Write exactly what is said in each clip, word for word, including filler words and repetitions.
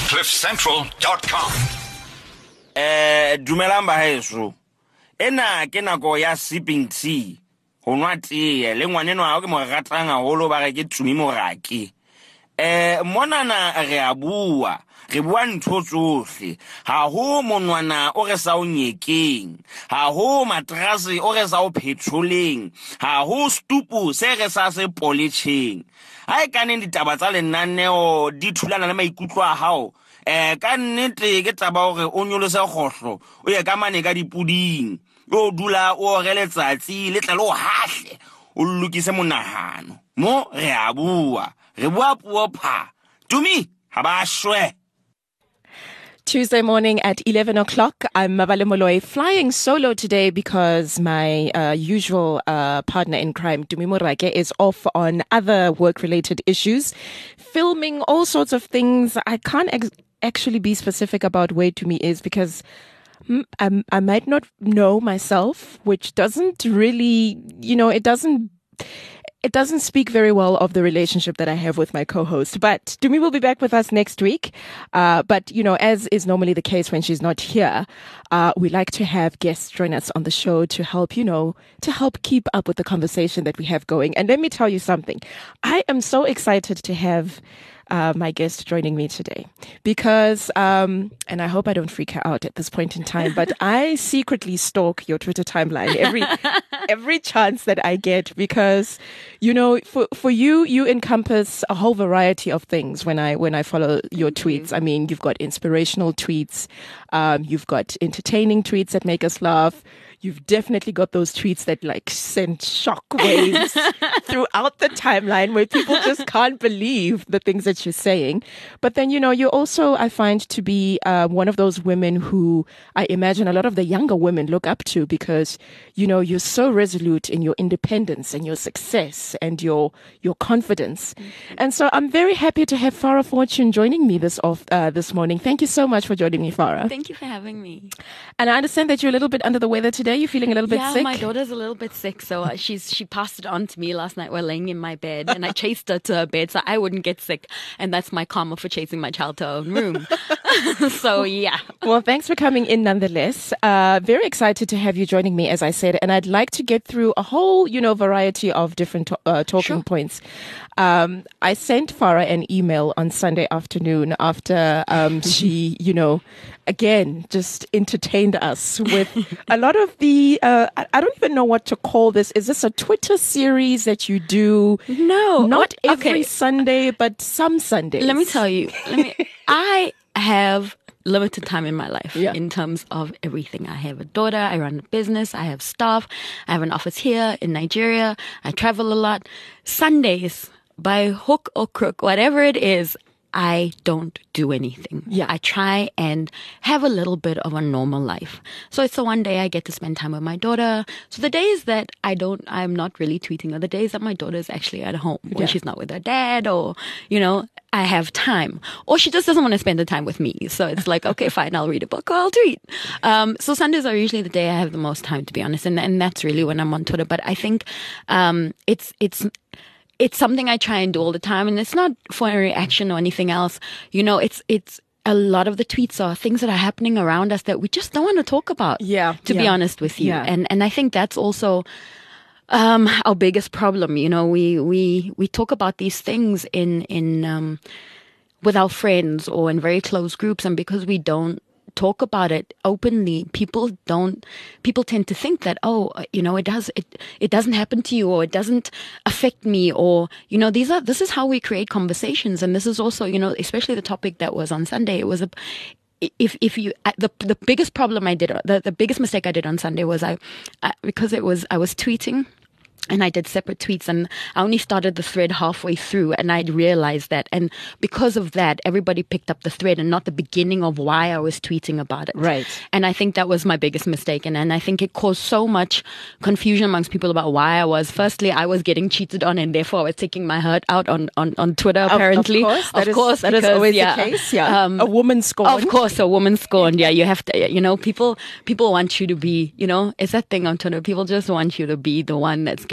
cliff central dot com. Eh dumelang ba heso. Ena ke nako ya sipping tea. Ho nwa tea le ngwaneno a o ke mo ratang haholo ba re ke Tumi Morake. Eh monana re a bua. Re bua ntho tsohle. Ha ho monwana o re sa o nyekeng. Ha ho matrasi o re sa o petroleng. Ha ho stupu se re sa se polishing. Ha e kaneng ditaba tsa lenaneo di thulana le maikutlo a hao. Eh ka nnete ke taba hore o nyolose kgohlo o ye ka mane ka dipuding o dula o re letsatsi le tla lo hahle o lokise monahano mo re a bua re bua puo pha Tumi ha ba shwe. Tuesday morning at eleven o'clock, I'm Mabale Moloi, flying solo today because my uh, usual uh, partner in crime, Tumi Morake, is off on other work-related issues, filming all sorts of things. I can't ex- actually be specific about where Tumi is because mm, I, I might not know myself, which doesn't really, you know, it doesn't... It doesn't speak very well of the relationship that I have with my co-host, but Tumi will be back with us next week. Uh, but, you know, as is normally the case when she's not here, uh, we like to have guests join us on the show to help, you know, to help keep up with the conversation that we have going. And let me tell you something. I am so excited to have Uh, my guest joining me today because, um, and I hope I don't freak her out at this point in time, but I secretly stalk your Twitter timeline every, every chance that I get because, you know, for, for you, you encompass a whole variety of things when I, when I follow your tweets. I mean, you've got inspirational tweets. Um, you've got entertaining tweets that make us laugh. You've definitely got those tweets that like send shockwaves throughout the timeline where people just can't believe the things that you're saying. But then, you know, you also, I find to be uh, one of those women who I imagine a lot of the younger women look up to because, you know, you're so resolute in your independence and your success and your your confidence. Mm-hmm. And so I'm very happy to have Farah Fortune joining me this off uh, this morning. Thank you so much for joining me, Farah. Thank you for having me. And I understand that you're a little bit under the weather today. You're feeling a little bit yeah, sick? Yeah, my daughter's a little bit sick, so uh, she's she passed it on to me last night while laying in my bed, and I chased her to her bed so I wouldn't get sick, and that's my karma for chasing my child to her own room. So, yeah. Well, thanks for coming in nonetheless. Uh, very excited to have you joining me, as I said, and I'd like to get through a whole, you know, variety of different to- uh, talking sure. points. Um, I sent Farah an email on Sunday afternoon after um, she, you know, again, just entertained us with a lot of the, uh, I don't even know what to call this. Is this a Twitter series that you do? No. Not what? every okay. Sunday, but some Sundays. Let me tell you. Let me. I have limited time in my life yeah. in terms of everything. I have a daughter, I run a business, I have staff, I have an office here in Nigeria, I travel a lot. Sundays, by hook or crook, whatever it is, I don't do anything. Yeah. I try and have a little bit of a normal life. So it's the one day I get to spend time with my daughter. So the days that I don't, I'm not really tweeting are the days that my daughter is actually at home, when yeah. she's not with her dad, or, you know, I have time. Or she just doesn't want to spend the time with me. So it's like, okay, fine, I'll read a book or I'll tweet. Um, so Sundays are usually the day I have the most time, to be honest. And, and that's really when I'm on Twitter. But I think um, it's, it's, It's something I try and do all the time, and it's not for a reaction or anything else. You know, it's it's a lot of the tweets are things that are happening around us that we just don't want to talk about. Yeah, to yeah. be honest with you, yeah. and and I think that's also um, our biggest problem. You know, we we we talk about these things in in um, with our friends or in very close groups, and because we don't talk about it openly, people don't people tend to think that, oh, you know, it does it it doesn't happen to you, or it doesn't affect me, or, you know, these are this is how we create conversations. And this is also, you know, especially the topic that was on Sunday, it was a if if you the the biggest problem I did the, the biggest mistake I did on Sunday was I, I because it was I was tweeting. And I did separate tweets, and I only started the thread halfway through, and I realized that. And because of that, everybody picked up the thread and not the beginning of why I was tweeting about it. Right. And I think that was my biggest mistake. And, and I think it caused so much confusion amongst people about why I was. Firstly, I was getting cheated on, and therefore I was taking my hurt out on, on, on Twitter, apparently. Of, of course. That, of is, course, that because, is always yeah, the case. Yeah. Um, a woman scorned. Of course, a woman scorned. Yeah, you have to, you know, people, people want you to be, you know, it's that thing on Twitter. People just want you to be the one that's getting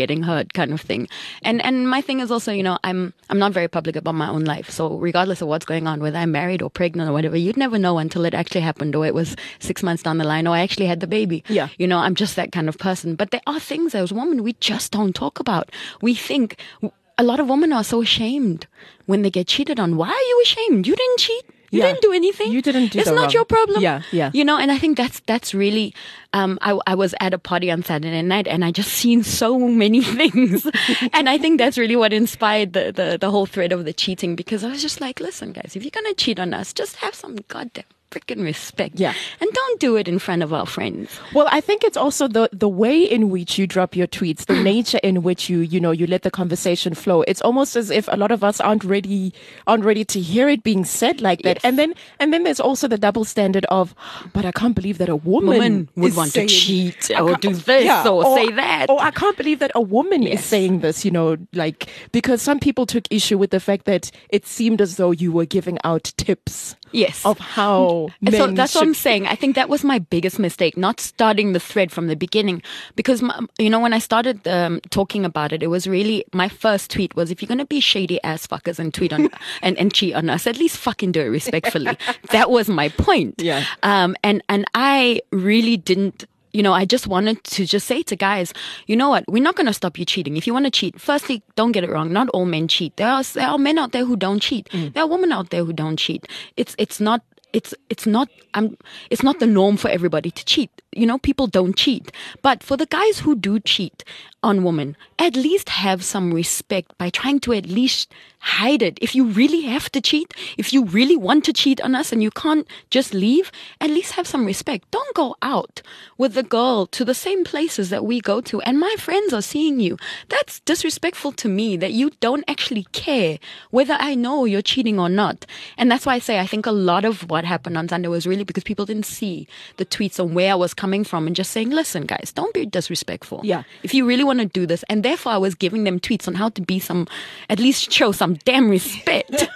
getting hurt kind of thing. And and my thing is also, you know, I'm I'm not very public about my own life. So regardless of what's going on, whether I'm married or pregnant or whatever, you'd never know until it actually happened, or it was six months down the line, or I actually had the baby. Yeah. You know, I'm just that kind of person. But there are things as women we just don't talk about. We think a lot of women are so ashamed when they get cheated on. Why are you ashamed? You didn't cheat. You Yeah. didn't do anything. You didn't do It's the not wrong. your problem. Yeah, yeah. You know, and I think that's that's really. Um, I, I was at a party on Saturday night, and I just seen so many things, and I think that's really what inspired the, the the whole thread of the cheating. Because I was just like, listen, guys, if you're gonna cheat on us, just have some goddamn freaking respect. Yeah. And don't do it in front of our friends. Well, I think it's also the the way in which you drop your tweets, the nature in which you you know you let the conversation flow. It's almost as if a lot of us aren't ready aren't ready to hear it being said like that. Yes. And then and then there's also the double standard of, but I can't believe that a woman, Woman would is want to saying- cheat I or can't- do this or say that. Or I can't believe that a woman is Yes. saying this. You know, like because some people took issue with the fact that it seemed as though you were giving out tips. Yes. Of how men So that's what should I'm saying. I think that was my biggest mistake, not starting the thread from the beginning. Because, my, you know, when I started um, talking about it, it was really, my first tweet was, if you're going to be shady ass fuckers and tweet on and, and cheat on us, at least fucking do it respectfully. That was my point. Yeah. Um, and, and I really didn't. You know, I just wanted to just say to guys, you know what? We're not going to stop you cheating. If you want to cheat, firstly, don't get it wrong. Not all men cheat. There are, there are men out there who don't cheat. Mm. There are women out there who don't cheat. It's it's not it's it's not um it's not the norm for everybody to cheat. You know, people don't cheat. But for the guys who do cheat on women, at least have some respect by trying to at least hide it. If you really have to cheat, if you really want to cheat on us and you can't just leave, at least have some respect. Don't go out with the girl to the same places that we go to and my friends are seeing you. That's disrespectful to me, that you don't actually care whether I know you're cheating or not. And that's why I say I think a lot of what happened on Sunday was really because people didn't see the tweets on where I was coming from and just saying, listen, guys, don't be disrespectful. Yeah. If you really want to do this. And therefore I was giving them tweets on how to be some, at least show some damn respect.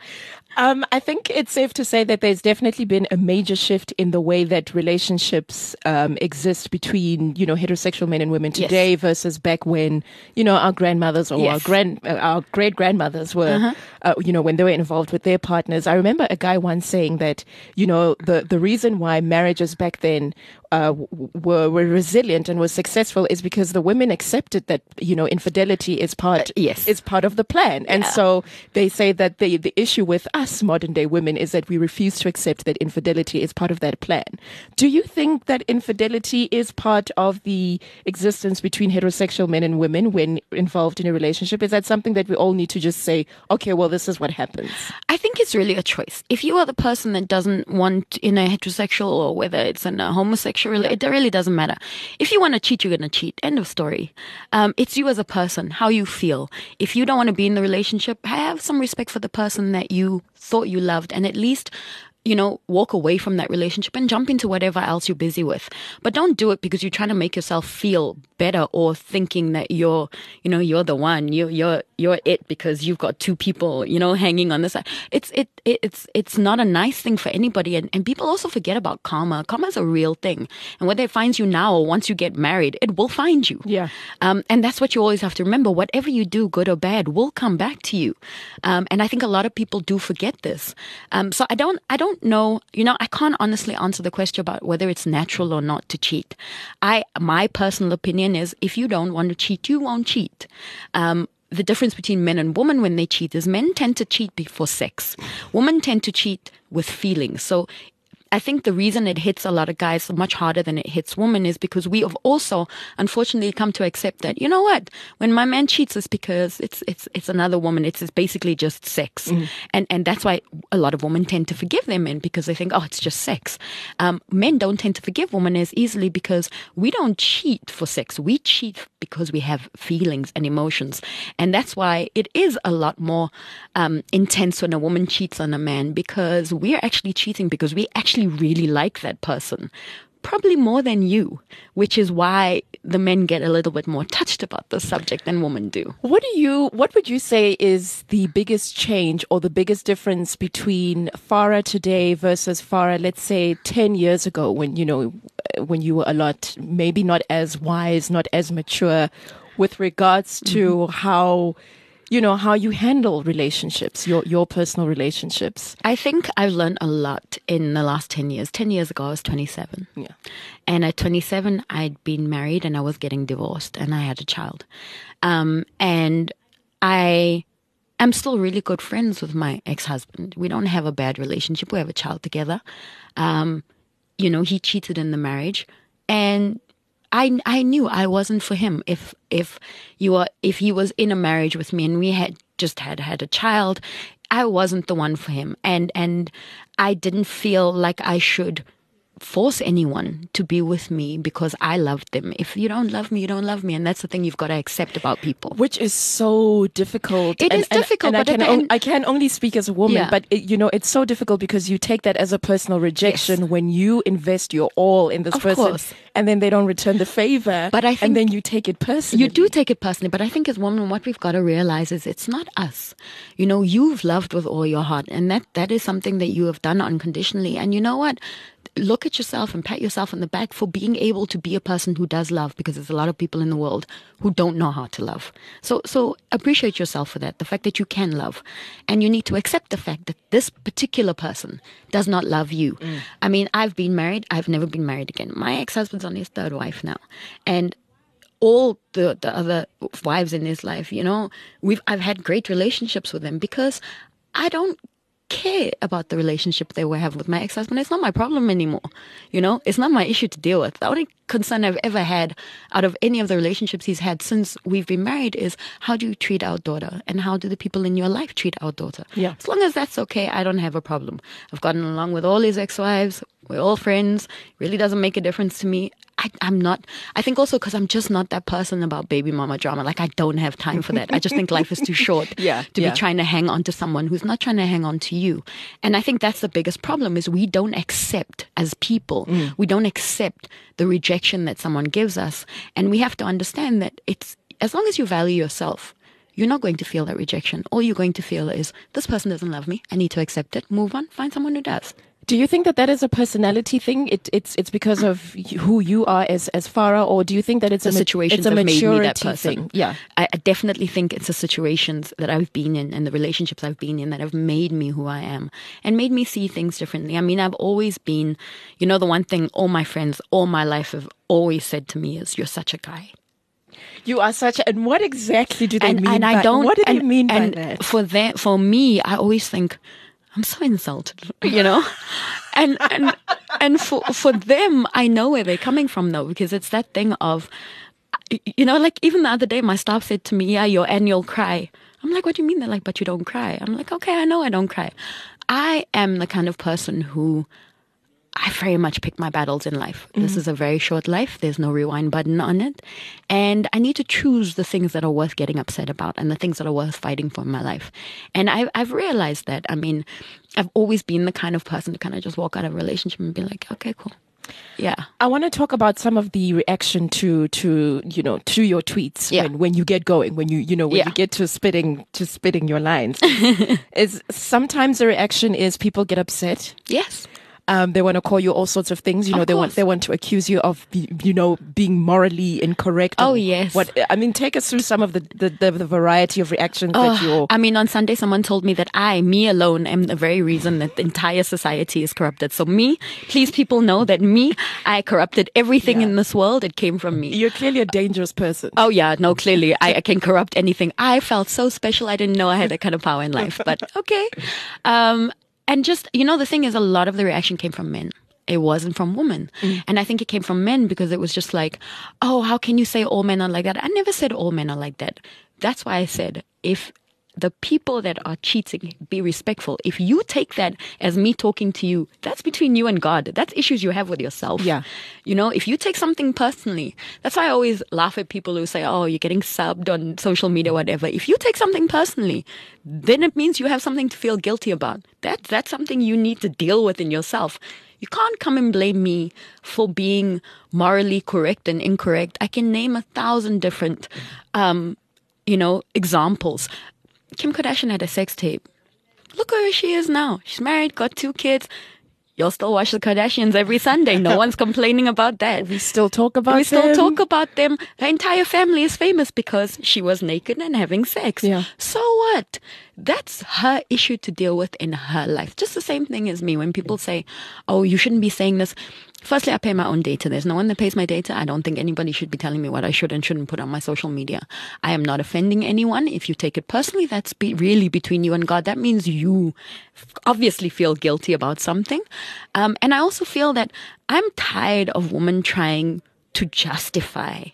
Um, I think it's safe to say that there's definitely been a major shift in the way that relationships um, exist between, you know, heterosexual men and women today Yes. versus back when, you know, our grandmothers or Yes. our grand, uh, our great grandmothers were, Uh-huh. uh, you know, when they were involved with their partners. I remember a guy once saying that, you know, the the reason why marriages back then uh, w- were were resilient and were successful is because the women accepted that, you know, infidelity is part Uh, yes. is part of the plan, and Yeah. so they say that the the issue with us modern day women is that we refuse to accept that infidelity is part of that plan. Do you think that infidelity is part of the existence between heterosexual men and women when involved in a relationship? Is that something that we all need to just say, okay, well, this is what happens? I think it's really a choice. If you are the person that doesn't want in a heterosexual or whether it's in a homosexual, it really doesn't matter. If you want to cheat, you're going to cheat. End of story. Um, it's you as a person, how you feel. If you don't want to be in the relationship, have some respect for the person that you thought you loved and at least, you know, walk away from that relationship and jump into whatever else you're busy with. But don't do it because you're trying to make yourself feel better or thinking that you're, you know, you're the one, you, you're, you're it because you've got two people, you know, hanging on the side. It's, it, it it's, it's not a nice thing for anybody. And, and people also forget about karma. Karma is a real thing. And whether it finds you now or once you get married, it will find you. Yeah. Um, and that's what you always have to remember. Whatever you do, good or bad, will come back to you. Um, and I think a lot of people do forget this. Um, so I don't, I don't know, you know, I can't honestly answer the question about whether it's natural or not to cheat. I, my personal opinion is if you don't want to cheat, you won't cheat. Um, the difference between men and women when they cheat is men tend to cheat before sex. Women tend to cheat with feelings. So I think the reason it hits a lot of guys much harder than it hits women is because we have also, unfortunately, come to accept that, you know what, when my man cheats, it's because it's it's it's another woman. It's, it's basically just sex. Mm. And and that's why a lot of women tend to forgive their men because they think, oh, it's just sex. Um, men don't tend to forgive women as easily because we don't cheat for sex. We cheat because we have feelings and emotions. And that's why it is a lot more um, intense when a woman cheats on a man because we're actually cheating because we actually really like that person, probably more than you, which is why the men get a little bit more touched about the subject than women do. What do you, what would you say is the biggest change or the biggest difference between Farah today versus Farah, let's say ten years ago when, you know, when you were a lot, maybe not as wise, not as mature? with regards to mm-hmm. how, you know, how you handle relationships, your, your personal relationships? I think I've learned a lot in the last ten years. ten years ago, I was twenty-seven. Yeah. And at twenty-seven, I'd been married and I was getting divorced and I had a child. Um, and I am still really good friends with my ex-husband. We don't have a bad relationship. We have a child together. Um, you know, he cheated in the marriage, and I I knew I wasn't for him. If if you are if he was in a marriage with me and we had just had had a child, I wasn't the one for him, and and I didn't feel like I should force anyone to be with me because I loved them. If you don't love me, you don't love me, and that's the thing you've got to accept about people. Which is so difficult. It and, is difficult, and, and but I, can then, on, I can only speak as a woman, yeah. but it, you know, it's so difficult because you take that as a personal rejection yes. when you invest your all in this of person, course. and then they don't return the favor. But I think and then you take it personally. You do take it personally, but I think as women, what we've got to realize is it's not us. You know, you've loved with all your heart, and that that is something that you have done unconditionally. And you know what? Look at yourself and pat yourself on the back for being able to be a person who does love, because there's a lot of people in the world who don't know how to love. So so appreciate yourself for that, the fact that you can love. And you need to accept the fact that this particular person does not love you. Mm. I mean, I've been married. I've never been married again. My ex-husband's on his third wife now. And all the, the other wives in his life, you know, we've I've had great relationships with them because I don't care about the relationship they were having with my ex-husband. It's not my problem anymore. You know, it's not my issue to deal with. The only concern I've ever had out of any of the relationships he's had since we've been married is how do you treat our daughter and how do the people in your life treat our daughter? Yeah. As long as that's okay, I don't have a problem. I've gotten along with all his ex-wives. We're all friends. It really doesn't make a difference to me. I, I'm not, I think also because I'm just not that person about baby mama drama. Like, I don't have time for that. I just think life is too short yeah, to yeah. be trying to hang on to someone who's not trying to hang on to you. And I think that's the biggest problem is we don't accept as people, mm. we don't accept the rejection that someone gives us. And we have to understand that it's, as long as you value yourself, you're not going to feel that rejection. All you're going to feel is, this person doesn't love me. I need to accept it, move on, find someone who does. Do you think that that is a personality thing? It, it's it's because of who you are as as Farah, or do you think that it's the a situations it's a that made me that maturity person? thing? Yeah, I, I definitely think it's the situations that I've been in and the relationships I've been in that have made me who I am and made me see things differently. I mean, I've always been, you know, the one thing all my friends all my life have always said to me is, "You're such a guy." You are such a, and what exactly do they and, mean? And by, I don't. What do and, they mean and by that? For that, for me, I always think, I'm so insulted, you know, and and and for for them, I know where they're coming from though, because it's that thing of, you know, like even the other day, my staff said to me, "Yeah, your annual cry." I'm like, "What do you mean?" They're like, "But you don't cry." I'm like, "Okay, I know I don't cry." I am the kind of person who, I very much pick my battles in life. Mm-hmm. This is a very short life. There's no rewind button on it. And I need to choose the things that are worth getting upset about and the things that are worth fighting for in my life. And I've, I've realized that. I mean, I've always been the kind of person to kind of just walk out of a relationship and be like, okay, cool. Yeah. I want to talk about some of the reaction to, to you know, to your tweets yeah. when, when you get going, when you, you know, when yeah. you get to spitting, to spitting your lines. is sometimes the reaction is people get upset. Yes. Um, they want to call you all sorts of things. You know, of they course. want they want to accuse you of, you know, being morally incorrect. Oh yes. What I mean, take us through some of the the, the, the variety of reactions oh, that you're. I mean, on Sunday, someone told me that I, me alone, am the very reason that the entire society is corrupted. So me, please, people know that me, I corrupted everything yeah. in this world. It came from me. You're clearly a dangerous person. Oh yeah, no, clearly I, I can corrupt anything. I felt so special. I didn't know I had that kind of power in life. But okay, um, and just you know, the thing is, a lot of the reaction came from men. It wasn't from women. Mm. And I think it came from men because it was just like, oh, how can you say all men are like that? I never said all men are like that. That's why I said, if the people that are cheating, be respectful. If you take that as me talking to you, that's between you and God. That's issues you have with yourself. Yeah. You know, if you take something personally, that's why I always laugh at people who say, oh, you're getting subbed on social media, whatever. If you take something personally, then it means you have something to feel guilty about. That, that's something you need to deal with in yourself. You can't come and blame me for being morally correct and incorrect. I can name a thousand different, um, you know, examples. Kim Kardashian had a sex tape. Look where she is now. She's married, got two kids. you'll still watch the Kardashians every Sunday. No one's complaining about that. We still talk about we them. still talk about them. Her entire family is famous because she was naked and having sex. Yeah. So what? That's her issue to deal with in her life. Just the same thing as me. When people say, oh, you shouldn't be saying this. Firstly, I pay my own data. There's no one that pays my data. I don't think anybody should be telling me what I should and shouldn't put on my social media. I am not offending anyone. If you take it personally, that's be really between you and God. That means you obviously feel guilty about something. Um, and I also feel that I'm tired of women trying to justify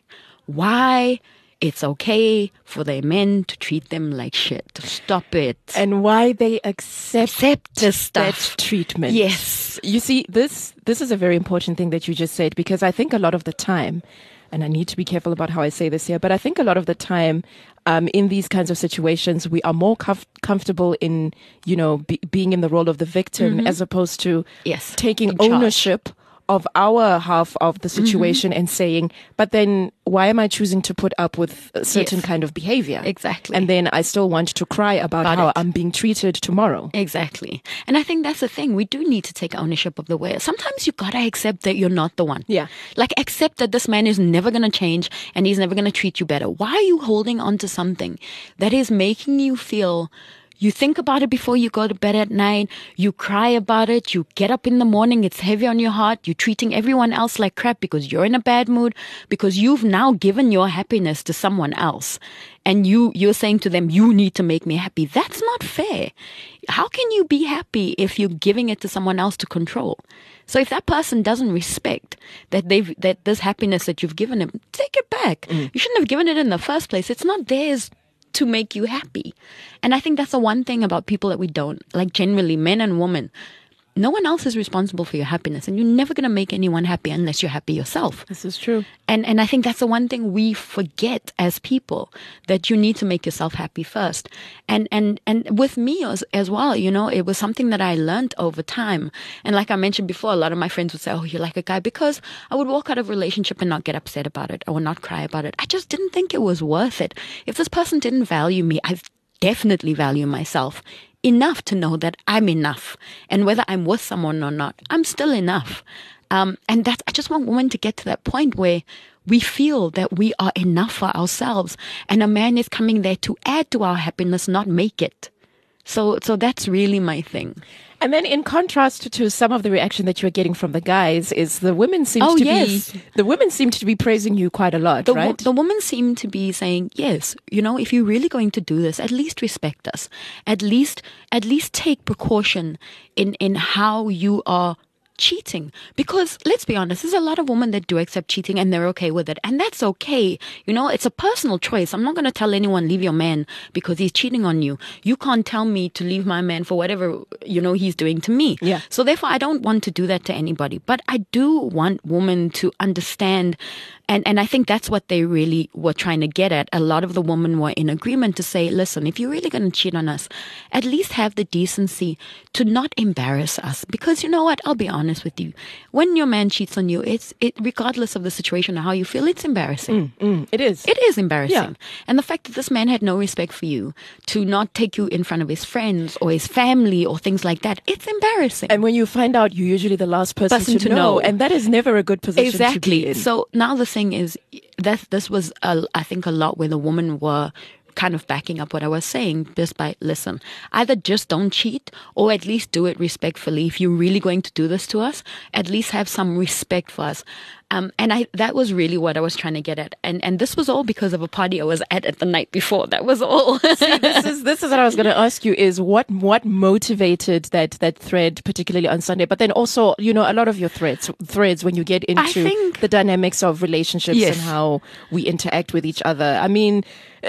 why it's okay for their men to treat them like shit. Stop it. And why they accept, accept the stuff. that treatment. Yes. You see, this this is a very important thing that you just said, because I think a lot of the time, and I need to be careful about how I say this here, but I think a lot of the time, um, in these kinds of situations, we are more comf- comfortable in, you know, be, being in the role of the victim mm-hmm. as opposed to yes. taking ownership of our half of the situation mm-hmm. and saying, but then why am I choosing to put up with a certain yes. kind of behavior? Exactly. And then I still want to cry about, about how it. I'm being treated tomorrow. Exactly. And I think that's the thing. We do need to take ownership of the way. Sometimes you gotta accept that you're not the one. Yeah. Like accept that this man is never gonna change and he's never gonna treat you better. Why are you holding on to something that is making you feel... You think about it before you go to bed at night. You cry about it. You get up in the morning. It's heavy on your heart. You're treating everyone else like crap because you're in a bad mood, because you've now given your happiness to someone else. And you, you're saying to them, you need to make me happy. That's not fair. How can you be happy if you're giving it to someone else to control? So if that person doesn't respect that they've, that this happiness that you've given them, take it back. Mm. You shouldn't have given it in the first place. It's not theirs to make you happy. And I think that's the one thing about people that we don't, like generally men and women, no one else is responsible for your happiness, and you're never going to make anyone happy unless you're happy yourself. This is true. And and I think that's the one thing we forget as people, that you need to make yourself happy first. And and and with me as, as well, you know, it was something that I learned over time. And like I mentioned before, a lot of my friends would say, oh, you're like a guy, because I would walk out of a relationship and not get upset about it. I would not cry about it. I just didn't think it was worth it. If this person didn't value me, I definitely value myself enough to know that I'm enough. And whether I'm with someone or not, I'm still enough. Um, and that's, I just want women to get to that point where we feel that we are enough for ourselves. And a man is coming there to add to our happiness, not make it. So, so that's really my thing. And then in contrast to some of the reaction that you're getting from the guys, is the women seem oh, to yes. be, the women seem to be praising you quite a lot, the, right? The women seem to be saying, yes, you know, if you're really going to do this, at least respect us. At least, at least take precaution in, in how you are cheating. Because let's be honest, there's a lot of women that do accept cheating and they're okay with it. And that's okay. You know, it's a personal choice. I'm not going to tell anyone, leave your man because he's cheating on you. You can't tell me to leave my man for whatever, you know, he's doing to me. Yeah. So therefore, I don't want to do that to anybody. But I do want women to understand. And, and I think that's what they really were trying to get at. A lot of the women were in agreement to say, listen, if you're really going to cheat on us, at least have the decency to not embarrass us. Because you know what? I'll be honest with you. When your man cheats on you, it's it regardless of the situation or how you feel, it's embarrassing. Mm, mm, it is. It is embarrassing. Yeah. And the fact that this man had no respect for you, to not take you in front of his friends or his family or things like that, it's embarrassing. And when you find out, you're usually the last person, person to, to know. know. And that is never a good position exactly. to be in. So now the thing is that this was, a, I think, a lot where the women were kind of backing up what I was saying, just by, listen, either just don't cheat or at least do it respectfully. If you're really going to do this to us, at least have some respect for us. Um, and I, that was really what I was trying to get at. And, and this was all because of a party I was at at the night before. That was all. See, this is, this is what I was going to ask you, is what, what motivated that, that thread, particularly on Sunday, but then also, you know, a lot of your threads, threads when you get into think, the dynamics of relationships yes. and how we interact with each other. I mean,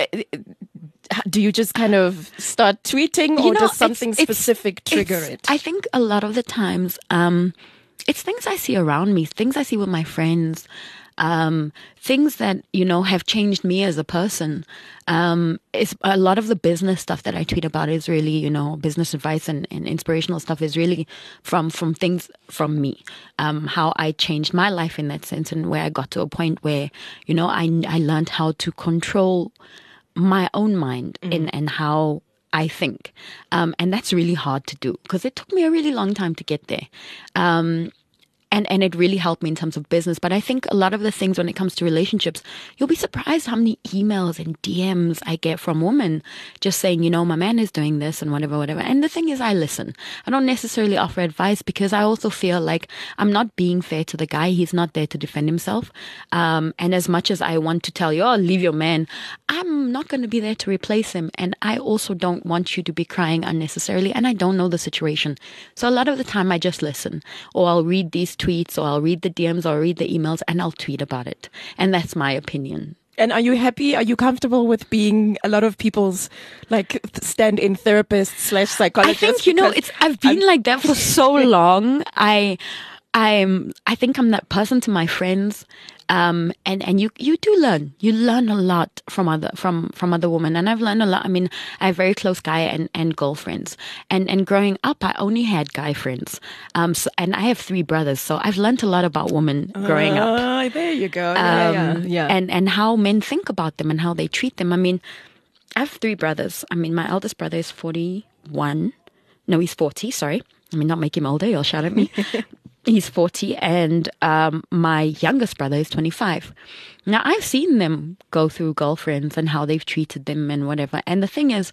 do you just kind of start tweeting, or you know, does something it's, specific it's, trigger it's, it? I think a lot of the times, um, it's things I see around me, things I see with my friends, um, things that, you know, have changed me as a person. Um, it's a lot of the business stuff that I tweet about is really, you know, business advice and, and inspirational stuff is really from, from things from me, um, how I changed my life in that sense, and where I got to a point where, you know, I, I learned how to control my own mind mm. in, and how I think. Um, and that's really hard to do because it took me a really long time to get there. Um, And, and it really helped me in terms of business. But I think a lot of the things when it comes to relationships, you'll be surprised how many emails and D Ms I get from women just saying, you know, my man is doing this and whatever, whatever. And the thing is, I listen. I don't necessarily offer advice because I also feel like I'm not being fair to the guy. He's not there to defend himself. Um, and as much as I want to tell you, oh, leave your man, I'm not going to be there to replace him. And I also don't want you to be crying unnecessarily. And I don't know the situation. So a lot of the time I just listen, or I'll read these tweets, or I'll read the D Ms, or I'll read the emails, and I'll tweet about it. And that's my opinion. And are you happy? Are you comfortable with being a lot of people's like stand-in therapist slash psychologist? I think, you know, it's I've been I'm, like that for so long. I I'm I think I'm that person to my friends. Um, and, and you, you do learn, you learn a lot from other, from, from other women. And I've learned a lot. I mean, I have very close guy and, and girlfriends, and, and growing up, I only had guy friends. Um, so, and I have three brothers. So I've learned a lot about women growing up. Oh, there you go. Um, yeah, yeah, yeah. And, and how men think about them and how they treat them. I mean, I have three brothers. I mean, my eldest brother is forty-one. No, he's forty. Sorry. I mean, not make him older. He'll shout at me. He's forty, and um, my youngest brother is twenty-five. Now, I've seen them go through girlfriends and how they've treated them and whatever. And the thing is,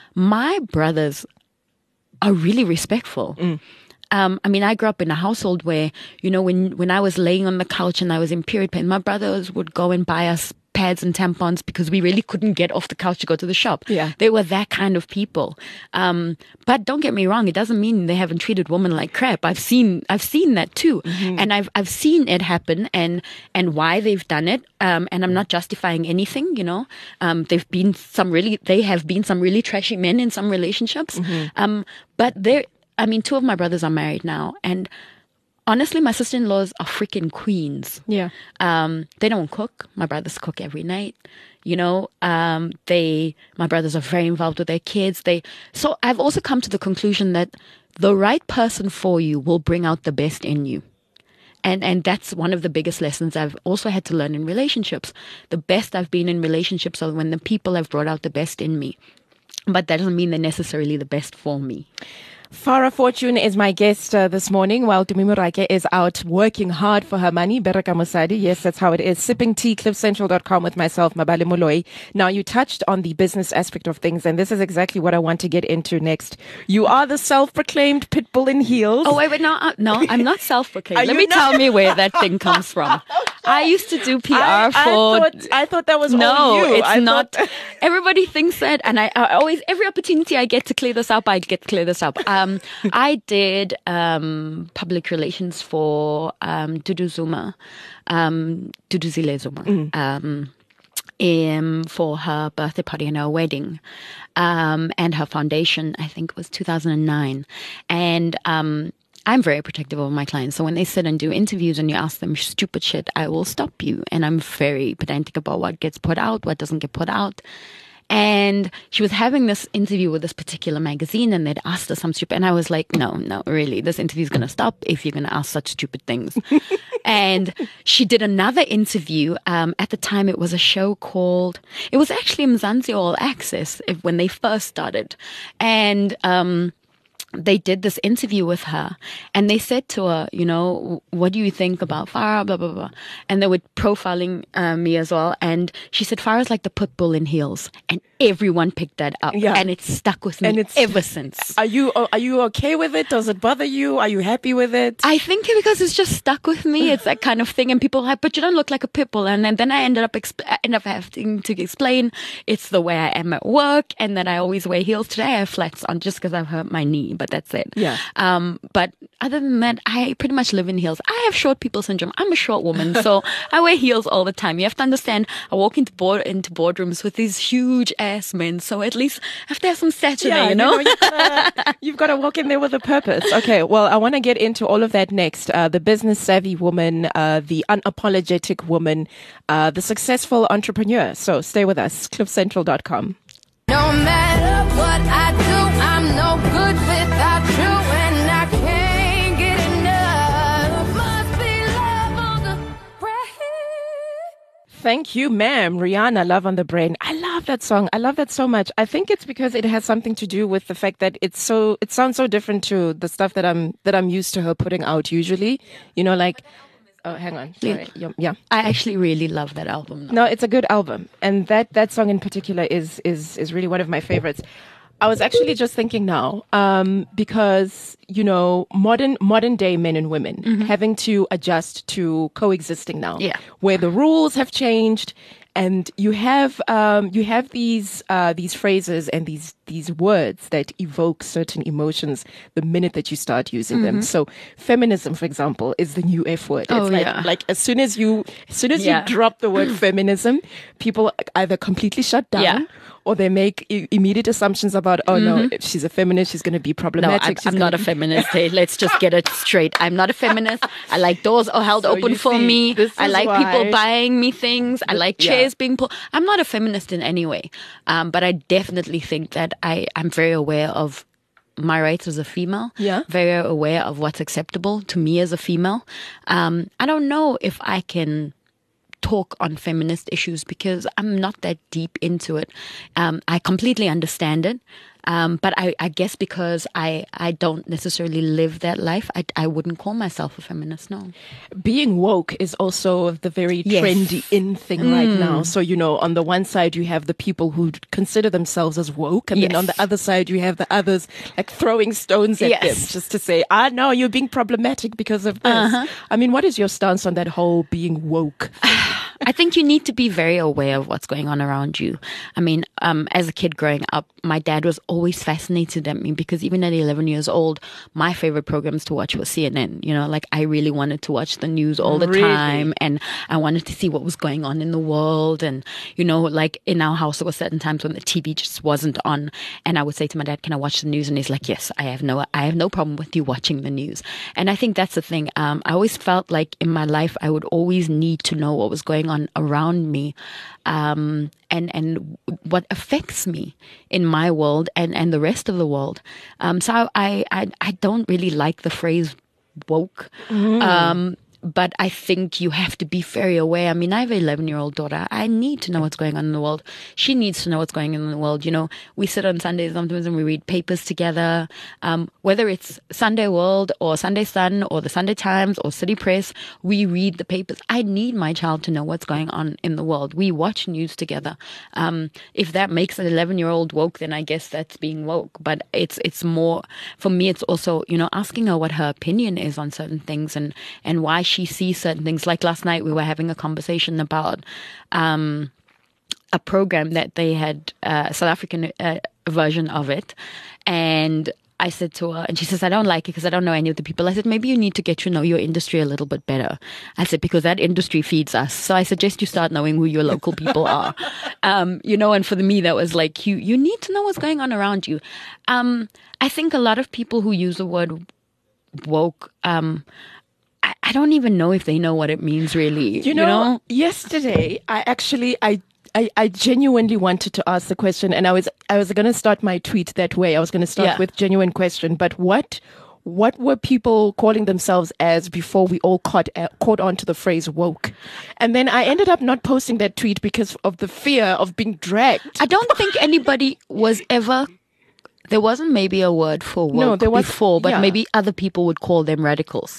my brothers are really respectful. Mm. Um, I mean, I grew up in a household where, you know, when, when I was laying on the couch and I was in period pain, my brothers would go and buy us pads and tampons because we really couldn't get off the couch to go to the shop. Yeah. They were that kind of people. Um, but don't get me wrong, it doesn't mean they haven't treated women like crap. I've seen I've seen that too. Mm-hmm. And I've I've seen it happen and and why they've done it. Um, and I'm not justifying anything, you know. Um, they've been some really they have been some really trashy men in some relationships. Mm-hmm. Um, but they're I mean, two of my brothers are married now, and honestly, my sister-in-laws are freaking queens. Yeah. Um, they don't cook. My brothers cook every night. You know, um, they, my brothers are very involved with their kids. They, so I've also come to the conclusion that the right person for you will bring out the best in you. And, and that's one of the biggest lessons I've also had to learn in relationships. The best I've been in relationships are when the people have brought out the best in me. But that doesn't mean they're necessarily the best for me. Farah Fortune is my guest uh, this morning, while Dumi Morake is out working hard for her money. Bereka Mosadi, yes, that's how it is. Sipping tea, cliff central dot com with myself, Mabale Moloi. Now, you touched on the business aspect of things, and this is exactly what I want to get into next. You are the self-proclaimed pit bull in heels. Oh, wait, wait, no, uh, no, I'm not self-proclaimed. Are Let you me not? tell me where that thing comes from. I used to do P R I, for... I thought, I thought that was no, all you. it's I not. thought- Everybody thinks that, and I, I always, every opportunity I get to clear this up, I get to clear this up. Um, I did um, public relations for um, Dudu Zuma, um, Duduzile Zuma, mm. um, um, for her birthday party and her wedding, um, and her foundation. I think it was two thousand nine, and um, I'm very protective of my clients. So when they sit and do interviews and you ask them stupid shit, I will stop you. And I'm very pedantic about what gets put out, what doesn't get put out. And she was having this interview with this particular magazine, and they'd asked her some stupid, and I was like, no, no, really, this interview is going to stop if you're going to ask such stupid things. And she did another interview. Um, at the time, it was a show called, it was actually Mzansi All Access if, when they first started. And, um, they did this interview with her, and they said to her, you know, what do you think about Farah, blah, blah, blah. And they were profiling uh, me as well. And she said, Farah's like the pit bull in heels. And everyone picked that up. Yeah. And it's stuck with me And it's- ever since. Are you are you okay with it? Does it bother you? Are you happy with it? I think because it's just stuck with me. It's that kind of thing. And people are like, but you don't look like a pit bull. And then, then I ended up, exp- I ended up having to explain it's the way I am at work, and that I always wear heels. Today I have flats on just because I've hurt my knee, but that's it. Yeah. Um, but other than that, I pretty much live in heels. I have short people syndrome. I'm a short woman, so I wear heels all the time. You have to understand, I walk into board into boardrooms with these huge ass men, so at least I have to have some stature there, you know? you've, gotta, you've got to walk in there with a purpose. Okay, well, I want to get into all of that next. Uh, the business savvy woman, uh, the unapologetic woman, uh, the successful entrepreneur. So stay with us, cliff central dot com. No matter what I do, I'm no good without you, and I can't get enough. Must be love on the brain. Thank you, ma'am. Rihanna, Love on the Brain. I love that song. I love that so much. I think it's because it has something to do with the fact that it's so, it sounds so different to the stuff that I'm, that I'm used to her putting out usually. You know, like, oh, hang on. Sorry. Yeah. yeah. I actually really love that album. No, it's a good album. And that, that song in particular is, is, is really one of my favorites. I was actually just thinking now, um, because, you know, modern, modern day men and women Mm-hmm. having to adjust to coexisting now, Yeah. where the rules have changed and you have, um, you have these, uh, these phrases and these, these words that evoke certain emotions the minute that you start using them. So feminism, for example, is the new F word. Mm-hmm. Oh, it's like, yeah. like as soon as you, as soon as Yeah. you drop the word feminism, people either completely shut down. Yeah. Or they make I- immediate assumptions about, oh no, if she's a feminist, she's going to be No, problematic. I'm, she's I'm gonna not a be- feminist. Hey, let's just get it straight. I'm not a feminist. I like doors are held So open you for see, me. this I is like why- people buying me things. I like yeah. chairs being pulled. I'm not a feminist in any way. Um, but I definitely think that I, I'm very aware of my rights as a female. Yeah. Very aware of what's acceptable to me as a female. Um, I don't know if I can talk on feminist issues because I'm not that deep into it. Um, I completely understand it. Um, but I, I guess because I, I don't necessarily live that life, I, I wouldn't call myself a feminist, no. Being woke is also the very Yes. trendy in thing right now. So, you know, on the one side, you have the people who consider themselves as woke. And then Yes. on the other side, you have the others like throwing stones at Yes. them just to say, ah, no, you're being problematic because of this. Uh-huh. I mean, what is your stance on that whole being woke thing? I think you need to be very aware of what's going on around you. I mean, um, as a kid growing up, my dad was always fascinated at me because even at eleven years old, my favorite programs to watch was C N N. You know, like I really wanted to watch the news all the Really? time and I wanted to see what was going on in the world. And, you know, like in our house, there were certain times when the T V just wasn't on. And I would say to my dad, can I watch the news? And he's like, yes, I have no, I have no problem with you watching the news. And I think that's the thing. Um, I always felt like in my life, I would always need to know what was going on around me, um, and and what affects me in my world and, and the rest of the world. Um, so I, I I don't really like the phrase woke. Um, but I think you have to be very aware. I mean, I have an eleven-year-old daughter. I need to know what's going on in the world. She needs to know what's going on in the world. You know, we sit on Sundays sometimes and we read papers together. Um, whether it's Sunday World or Sunday Sun or the Sunday Times or City Press, we read the papers. I need my child to know what's going on in the world. We watch news together. Um, if that makes an eleven-year-old woke, then I guess that's being woke. But it's it's more, for me, it's also, you know, asking her what her opinion is on certain things and, and why she she sees certain things. Like last night, we were having a conversation about um, a program that they had, uh, a South African uh, version of it. And I said to her, and she says, I don't like it because I don't know any of the people. I said, maybe you need to get to know your industry a little bit better. I said, because that industry feeds us. So I suggest you start knowing who your local people are. Um, you know, and for me, that was like, you, you need to know what's going on around you. Um, I think a lot of people who use the word woke, um, I don't even know if they know what it means, really. You know, you know? yesterday I actually I, I I genuinely wanted to ask the question, and I was I was going to start my tweet that way. I was going to start Yeah. with genuine question. But what what were people calling themselves as before we all caught uh, caught on to the phrase woke? And then I ended up not posting that tweet because of the fear of being dragged. I don't think anybody was ever. There wasn't maybe a word for woke No, there was- before, but yeah. maybe other people would call them radicals.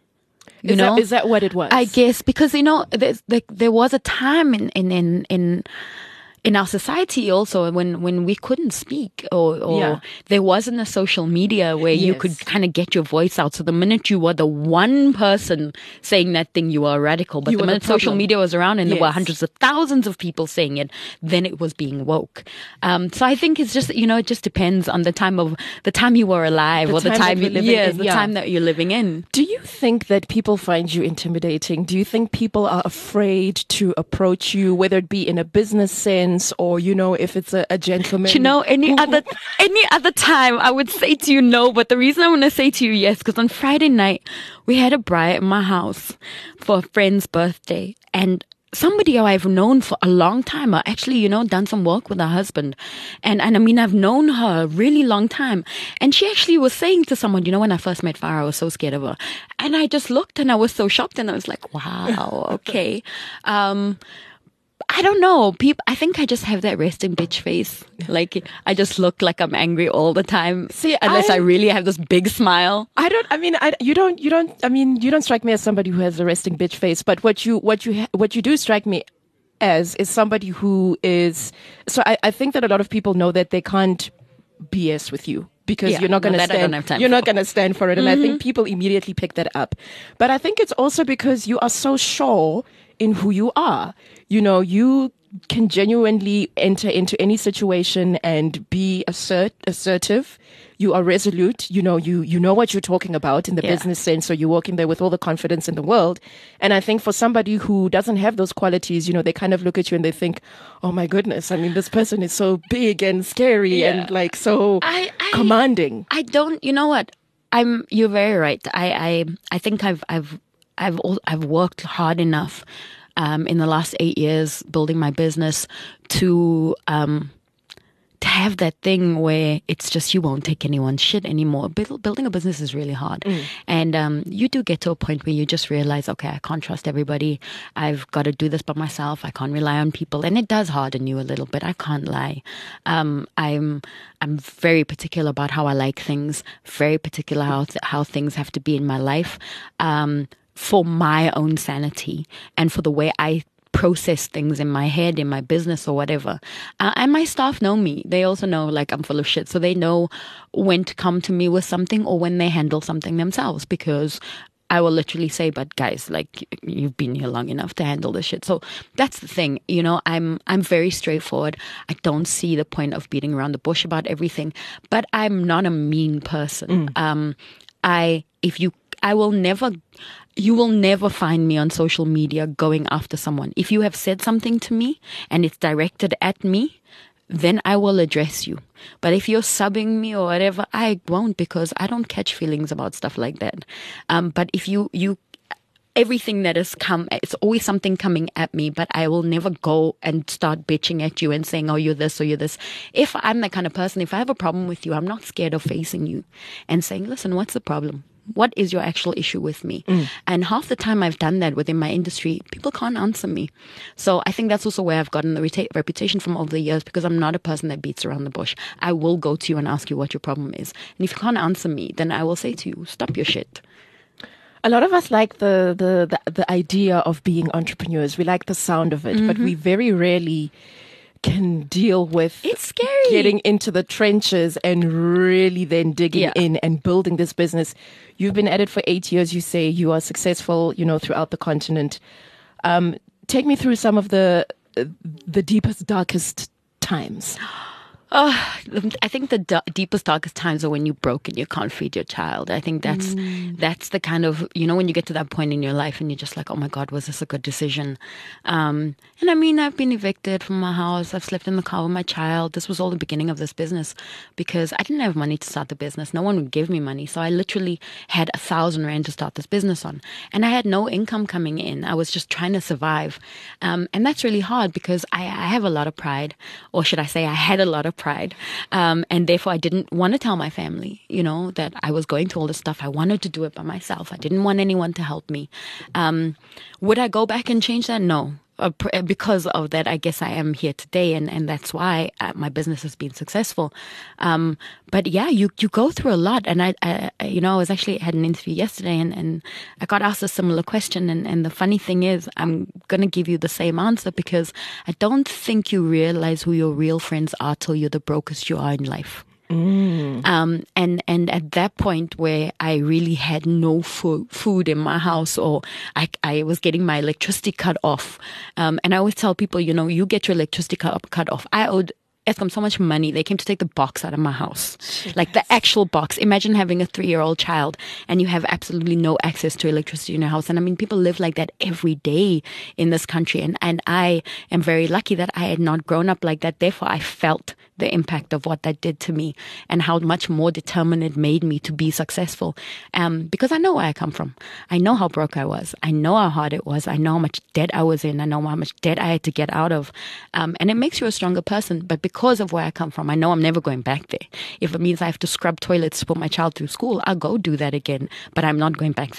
You is know, that, is that what it was? I guess because you know there's, there there was a time in in in in, in our society also when when we couldn't speak or, or Yeah. there wasn't a social media where you Yes. could kind of get your voice out. So the minute you were the one person saying that thing, you were a radical. But You the were the minute social problem. media was around and there were Yes. hundreds of thousands of people saying it, then it was being woke. Um, so I think it's just you know it just depends on the time of the time you were alive The or the time that time we're you, living yes, in, the yeah. time that you're living in. Do you think that people find you intimidating? Do you think people are afraid to approach you, whether it be in a business sense or, you know, if it's a, a gentleman? You know, any who- other any other time I would say to you no, but the reason I want to say to you yes, because on Friday night we had a braai at my house for a friend's birthday, and somebody who I've known for a long time, I actually, you know, done some work with her husband, and and I mean I've known her a really long time, and she actually was saying to someone, you know, when I first met Farah, I was so scared of her, and I just looked and I was so shocked, and I was like, wow, okay. Um, I don't know. People, I think I just have that resting bitch face. Like I just look like I'm angry all the time. See, unless I, I- really have this big smile. I don't. I mean, I, you don't. You don't. I mean, you don't strike me as somebody who has a resting bitch face. But what you, what you, ha- what you do strike me as is somebody who is. So I, I think that a lot of people know that they can't B S with you because Yeah, you're not no, going to that I don't stand. have time you're not for. Mm-hmm. going to stand for it, and I think people immediately pick that up. But I think it's also because you are so sure in who you are. You know, you can genuinely enter into any situation and be assert assertive. You are resolute. You know, you you know what you're talking about in the Yeah. business sense. So you walk in there with all the confidence in the world. And I think for somebody who doesn't have those qualities, you know, they kind of look at you and they think, "Oh my goodness! I mean, this person is so big and scary Yeah. and like so I- I- commanding." I don't. You know what? I'm. You're very right. I. I. I think I've. I've. I've. al- I've worked hard enough um, in the last eight years building my business to um, to have that thing where it's just you won't take anyone's shit anymore. Build, building a business is really hard, and um, you do get to a point where you just realize, okay, I can't trust everybody. I've got to do this by myself. I can't rely on people, and it does harden you a little bit. I can't lie. Um, I'm I'm very particular about how I like things. Very particular how th- how things have to be in my life. Um, for my own sanity and for the way I process things in my head, in my business or whatever. Uh, and my staff know me. They also know like I'm full of shit. So they know when to come to me with something or when they handle something themselves, because I will literally say, but guys, like you've been here long enough to handle this shit. So that's the thing, you know, I'm, I'm very straightforward. I don't see the point of beating around the bush about everything, but I'm not a mean person. Um, I, if you, I will never, you will never find me on social media going after someone. If you have said something to me and it's directed at me, then I will address you. But if you're subbing me or whatever, I won't, because I don't catch feelings about stuff like that. Um, but if you, you, everything that has come, it's always something coming at me, but I will never go and start bitching at you and saying, oh, you're this or you're this. If I'm the kind of person, if I have a problem with you, I'm not scared of facing you and saying, listen, what's the problem? What is your actual issue with me? Mm. And half the time I've done that within my industry, people can't answer me. So I think that's also where I've gotten the reta- reputation from over the years, because I'm not a person that beats around the bush. I will go to you and ask you what your problem is. And if you can't answer me, then I will say to you, stop your shit. A lot of us like the, the, the, the idea of being entrepreneurs. We like the sound of it, mm-hmm. but we very rarely can deal with it's scary getting into the trenches and really then digging yeah. in and building this business. You've been at it for eight years. You say you are successful, you know, throughout the continent. Um, take me through some of the uh, the deepest, darkest times. Oh, I think the d- deepest, darkest times are when you're broke and you can't feed your child. I think that's mm. that's the kind of, you know, when you get to that point in your life and you're just like, oh my God, was this a good decision? Um, and I mean, I've been evicted from my house. I've slept in the car with my child. This was all the beginning of this business because I didn't have money to start the business. No one would give me money. So I literally had a thousand rand to start this business on. And I had no income coming in. I was just trying to survive. Um, and that's really hard because I, I have a lot of pride, or should I say I had a lot of pride. Pride. Um, and therefore I didn't want to tell my family, you know, that I was going through all this stuff. I wanted to do it by myself. I didn't want anyone to help me. Um, would I go back and change that? No. Uh, pr- because of that, I guess I am here today, and, and that's why uh, my business has been successful. Um, but yeah, you, you go through a lot. And I, I, you know, I was actually had an interview yesterday, and, and I got asked a similar question. And, and the funny thing is, I'm going to give you the same answer because I don't think you realize who your real friends are till you're the brokest you are in life. Mm. Um, and, and at that point where I really had no fo- food in my house, or I, I was getting my electricity cut off. Um, and I always tell people, you know, you get your electricity cut, cut off. I owed Eskom so much money. They came to take the box out of my house, Jeez. Like the actual box. Imagine having a three-year-old child and you have absolutely no access to electricity in your house. And I mean, people live like that every day in this country. And, and I am very lucky that I had not grown up like that. Therefore, I felt the impact of what that did to me and how much more determined it made me to be successful. Um, because I know where I come from. I know how broke I was. I know how hard it was. I know how much debt I was in. I know how much debt I had to get out of. Um, and it makes you a stronger person. But because of where I come from, I know I'm never going back there. If it means I have to scrub toilets to put my child through school, I'll go do that again. But I'm not going back there.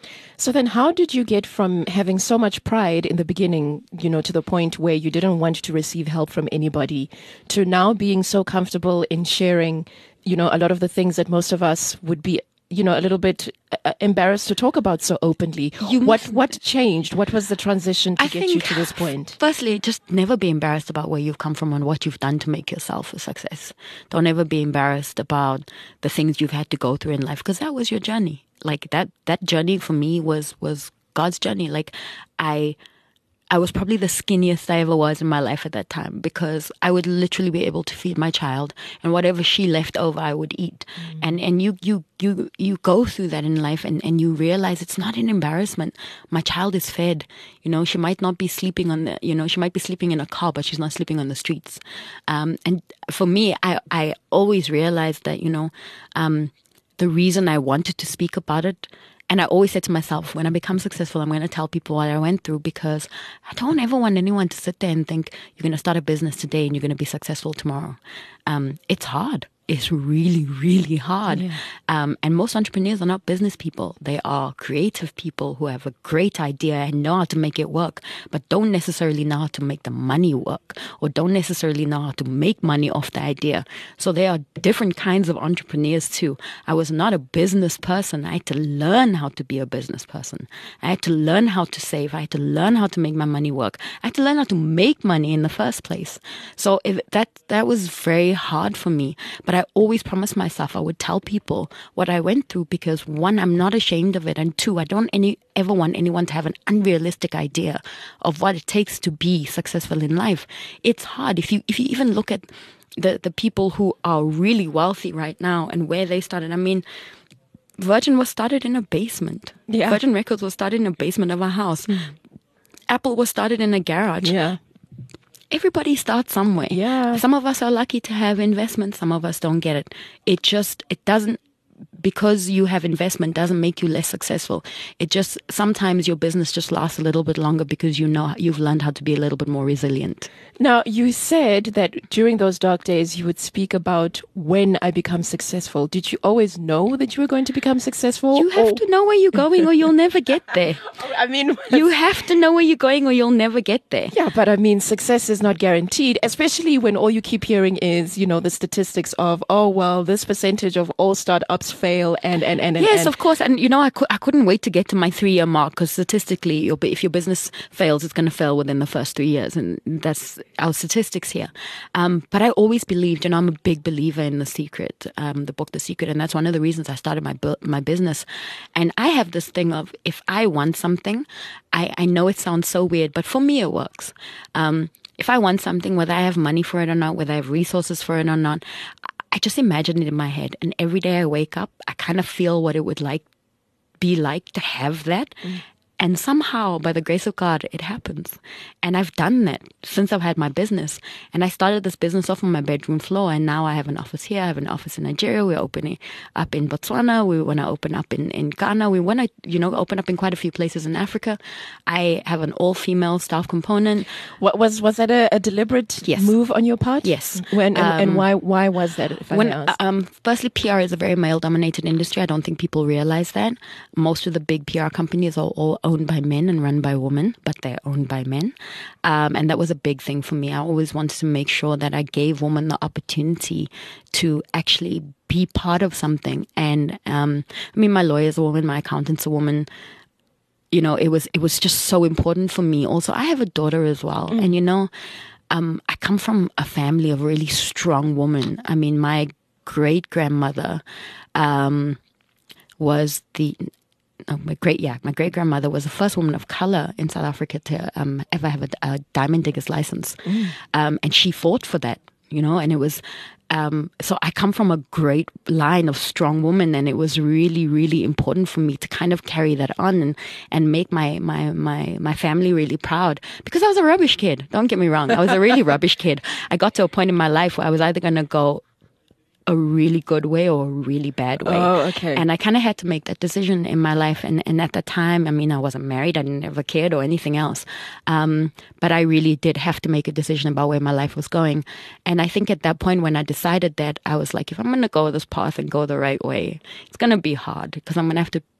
So then how did you get from having so much pride in the beginning, you know, to the point where you didn't want to receive help from anybody, to now being so comfortable in sharing, you know, a lot of the things that most of us would be, you know, a little bit uh, embarrassed to talk about so openly? You what must- what changed? What was the transition to I get you to this point? Firstly, just never be embarrassed about where you've come from and what you've done to make yourself a success. Don't ever be embarrassed about the things you've had to go through in life, because that was your journey. Like that that journey for me was was God's journey. Like I I was probably the skinniest I ever was in my life at that time, because I would literally be able to feed my child, and whatever she left over, I would eat. Mm. And and you you you you go through that in life, and, and you realize it's not an embarrassment. My child is fed. You know, she might not be sleeping on the, you know, she might be sleeping in a car, but she's not sleeping on the streets. Um, and for me, I, I always realized that, you know, um, the reason I wanted to speak about it, and I always said to myself, when I become successful, I'm going to tell people what I went through, because I don't ever want anyone to sit there and think you're going to start a business today and you're going to be successful tomorrow. Um, it's hard. It's really, really hard. Yeah. Um, and most entrepreneurs are not business people. They are creative people who have a great idea and know how to make it work, but don't necessarily know how to make the money work, or don't necessarily know how to make money off the idea. So there are different kinds of entrepreneurs too. I was not a business person. I had to learn how to be a business person. I had to learn how to save. I had to learn how to make my money work. I had to learn how to make money in the first place. So if that, that was very hard for me. But I always promised myself I would tell people what I went through, because one, I'm not ashamed of it, and two, I don't any ever want anyone to have an unrealistic idea of what it takes to be successful in life. It's hard. If you if you even look at the the people who are really wealthy right now and where they started. I mean, Virgin was started in a basement. Yeah. Virgin Records was started in a basement of a house. Mm. Apple was started in a garage. Yeah. Everybody starts somewhere. Yeah. Some of us are lucky to have investment. Some of us don't get it. It just, it doesn't, because you have investment doesn't make you less successful. It just, sometimes your business just lasts a little bit longer because you know, you've learned how to be a little bit more resilient. Now, you said that during those dark days, you would speak about when I become successful. Did you always know that you were going to become successful? You have or... to know where you're going or you'll never get there. I mean, you have to know where you're going or you'll never get there. Yeah, but I mean, success is not guaranteed, especially when all you keep hearing is, you know, the statistics of, oh, well, this percentage of all startups fail and, and, and, and Yes, and. of course. And, you know, I, cu- I couldn't wait to get to my three-year mark, because statistically, you'll be, if your business fails, it's going to fail within the first three years. And that's our statistics here. Um, but I always believed, you know, I'm a big believer in The Secret, um, the book The Secret. And that's one of the reasons I started my bu- my business. And I have this thing of, if I want something, I, I know it sounds so weird, but for me, it works. Um, if I want something, whether I have money for it or not, whether I have resources for it or not, I just imagine it in my head. And every day I wake up, I kind of feel what it would like be like to have that. Mm. And somehow, by the grace of God, it happens. And I've done that since I've had my business. And I started this business off on my bedroom floor. And now I have an office here. I have an office in Nigeria. We're opening up in Botswana. We want to open up in, in Ghana. We want to, you know, open up in quite a few places in Africa. I have an all-female staff component. What was was that a, a deliberate yes. move on your part? Yes. When and, um, and why why was that? If I when, may ask? Um, firstly, P R is a very male-dominated industry. I don't think people realize that. Most of the big P R companies are all owned by men and run by women, but they're owned by men. Um, and that was a big thing for me. I always wanted to make sure that I gave women the opportunity to actually be part of something. And um, I mean, my lawyer's a woman, my accountant's a woman. You know, it was it was just so important for me. Also, I have a daughter as well. Mm. And, you know, um, I come from a family of really strong women. I mean, my great-grandmother um, was the... Oh, my great, yeah, my great grandmother was the first woman of color in South Africa to um, ever have a, a diamond digger's license, mm. um, and she fought for that, you know. And it was um, so I come from a great line of strong women, and it was really, really important for me to kind of carry that on and and make my my my my family really proud, because I was a rubbish kid. Don't get me wrong, I was a really rubbish kid. I got to a point in my life where I was either going to go a really good way or a really bad way. Oh, okay. And I kind of had to make that decision in my life. And, and at the time, I mean, I wasn't married. I didn't have a kid or anything else. Um, but I really did have to make a decision about where my life was going. And I think at that point when I decided that, I was like, if I'm going to go this path and go the right way, it's going to be hard, because I'm going to have to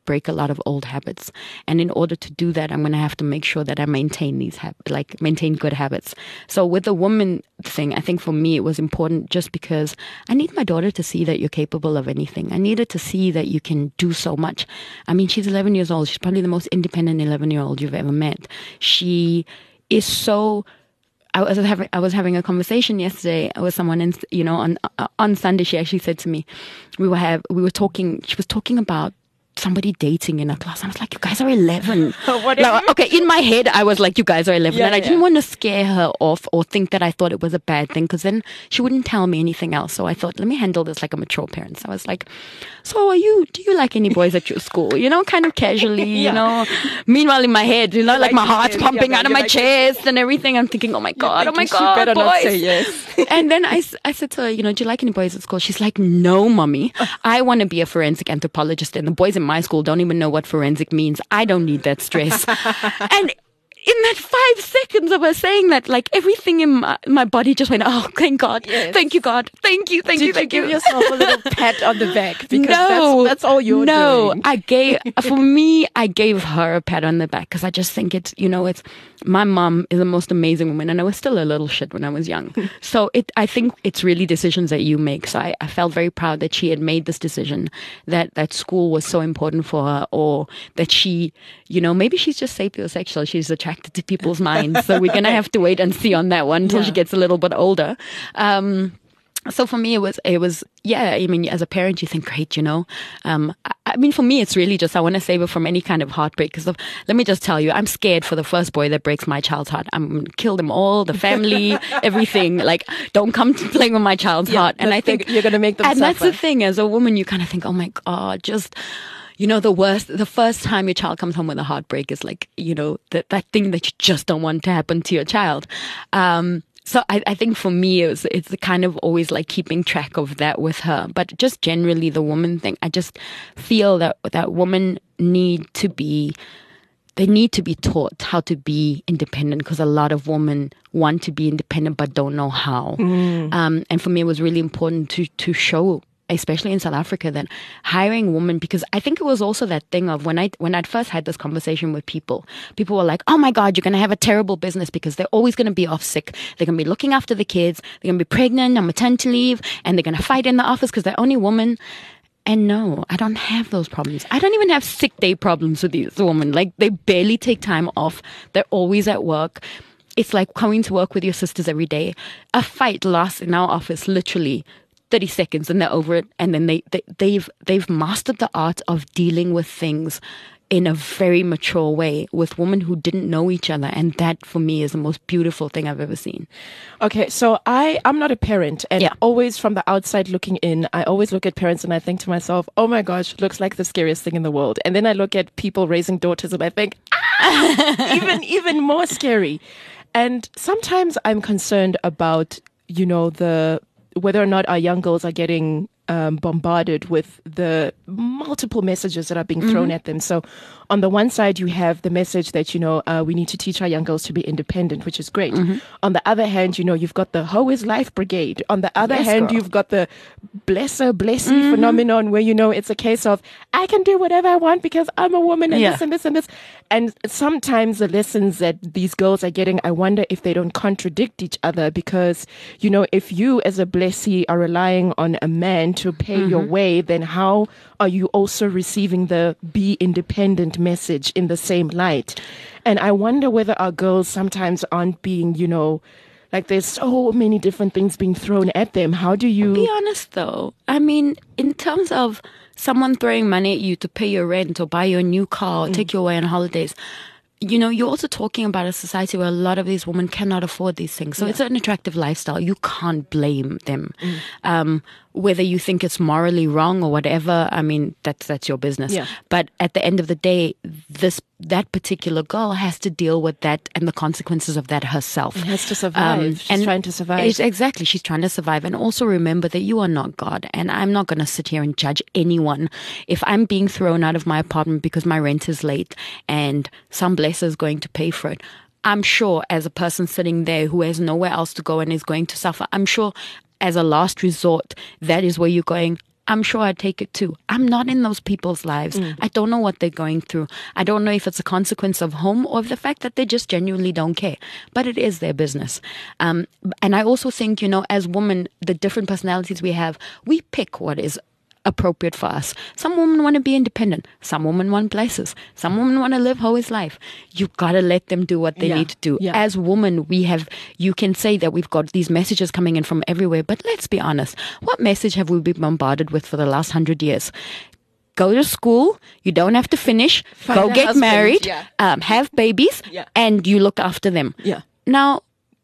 break a lot of old habits. And in order to do that, I'm going to have to make sure that I maintain these habits, like maintain good habits. So with the woman thing, I think for me it was important just because I need my daughter to see that you're capable of anything. I needed to see that you can do so much. I mean, she's eleven years old. She's probably the most independent eleven-year-old you've ever met. She is so... I was having I was having a conversation yesterday with someone, and you know, on on Sunday she actually said to me, we were have we were talking. She was talking about somebody dating in a class. I was like, you guys are eleven. What Like, you- okay, in my head, I was like, you guys are eleven. Yeah, and I yeah. didn't want to scare her off or think that I thought it was a bad thing, because then she wouldn't tell me anything else. So I thought, let me handle this like a mature parent. So I was like, so are you, do you like any boys at your school? You know, kind of casually, Yeah. you know. Meanwhile, in my head, you know, like, like my it, heart's yeah, pumping yeah, out of you're my like- chest and everything. I'm thinking, oh my God, oh my Thinking she God, better boys. not say yes. And then I, s- I said to her, you know, do you like any boys at school? She's like, no, mommy. I want to be a forensic anthropologist, and the boys in my school don't even know what forensic means. I don't need that stress. And in that five seconds of her saying that, like, everything in my, my body just went, oh, thank God. Yes. Thank you, God. Thank you, thank Did you, you thank give you. yourself a little pat on the back? Because no, that's, that's all you're no, doing. I gave, for me, I gave her a pat on the back, because I just think it's, you know, it's, my mom is the most amazing woman, and I was still a little shit when I was young. So it, I think it's really decisions that you make. So I, I felt very proud that she had made this decision, that, that school was so important for her, or that she, you know, maybe she's just sapiosexual. She's attracted to people's minds. So we're going to have to wait and see on that one until Yeah. she gets a little bit older. Um, So for me, it was, it was, yeah, I mean, as a parent, you think, great, you know. Um, I, I mean, for me, it's really just, I want to save her from any kind of heartbreak. Because let me just tell you, I'm scared for the first boy that breaks my child's heart. I'm going to kill them all, the family, everything. Like, don't come to playing with my child's Yeah, heart. And that I think thing- you're gonna make them And that's suffer. the thing, as a woman, you kind of think, oh my God, just, you know, the worst, the first time your child comes home with a heartbreak is like, you know, that, that thing that you just don't want to happen to your child. Um, So I, I think for me, it was, it's the kind of always like keeping track of that with her. But just generally the woman thing, I just feel that that women need to be, they need to be taught how to be independent, because a lot of women want to be independent but don't know how. Um, and for me, it was really important to to show, especially in South Africa, that hiring women, because I think it was also that thing of when I when I'd first had this conversation with people, people were like, oh my God, you're going to have a terrible business because they're always going to be off sick. They're going to be looking after the kids. They're going to be pregnant on maternity leave, and they're going to fight in the office because they're only women. And no, I don't have those problems. I don't even have sick day problems with these women. Like, they barely take time off. They're always at work. It's like coming to work with your sisters every day. A fight lasts in our office literally thirty seconds, and they're over it. And then they, they they've they've mastered the art of dealing with things in a very mature way with women who didn't know each other. And that for me is the most beautiful thing I've ever seen. Okay, so I, I'm not a parent, and Yeah. always from the outside looking in, I always look at parents and I think to myself, oh my gosh, it looks like the scariest thing in the world. And then I look at people raising daughters and I think, ah, even, even more scary. And sometimes I'm concerned about, you know, the, whether or not our young girls are getting um, bombarded with the multiple messages that are being thrown at them. So on the one side, you have the message that, you know, uh, we need to teach our young girls to be independent, which is great. On the other hand, you know, you've got the Hoe is Life Brigade. On the other Yes, hand, girl. you've got the bless her, bless me phenomenon where, you know, it's a case of I can do whatever I want because I'm a woman and Yeah. this and this and this. And sometimes the lessons that these girls are getting, I wonder if they don't contradict each other because, you know, if you as a blessee are relying on a man to pay your way, then how are you also receiving the be independent message in the same light? And I wonder whether our girls sometimes aren't being, you know, like there's so many different things being thrown at them. How do you... Be honest though. I mean, in terms of someone throwing money at you to pay your rent or buy you a new car or take you away on holidays, you know, you're also talking about a society where a lot of these women cannot afford these things. So it's an attractive lifestyle. You can't blame them. Um, whether you think it's morally wrong or whatever, I mean, that's that's your business. Yeah. But at the end of the day, this that particular girl has to deal with that and the consequences of that herself. has to survive. She's trying to survive. It's exactly. She's trying to survive. And also remember that you are not God. And I'm not going to sit here and judge anyone. If I'm being thrown out of my apartment because my rent is late and some blesser is going to pay for it, I'm sure as a person sitting there who has nowhere else to go and is going to suffer, I'm sure as a last resort, that is where you're going, I'm sure I'd take it too. I'm not in those people's lives. Mm. I don't know what they're going through. I don't know if it's a consequence of home or of the fact that they just genuinely don't care. But it is their business. Um, and I also think, you know, as women, the different personalities we have, we pick what is appropriate for us. Some women want to be independent. Some women want places. Some women want to live Hoey's life. You gotta let them do what they Yeah. need to do. Yeah. As women, we have, you can say that we've got these messages coming in from everywhere, but let's be honest. What message have we been bombarded with for the last hundred years? Go to school, you don't have to finish, Find go a get husband, married, yeah. um, have babies, Yeah. and you look after them. Yeah. Now,